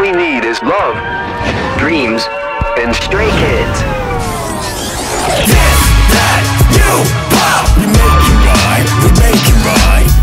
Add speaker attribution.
Speaker 1: we need is love, dreams, and Stray Kids.
Speaker 2: This, that, you, pop. We make it right, we make it right.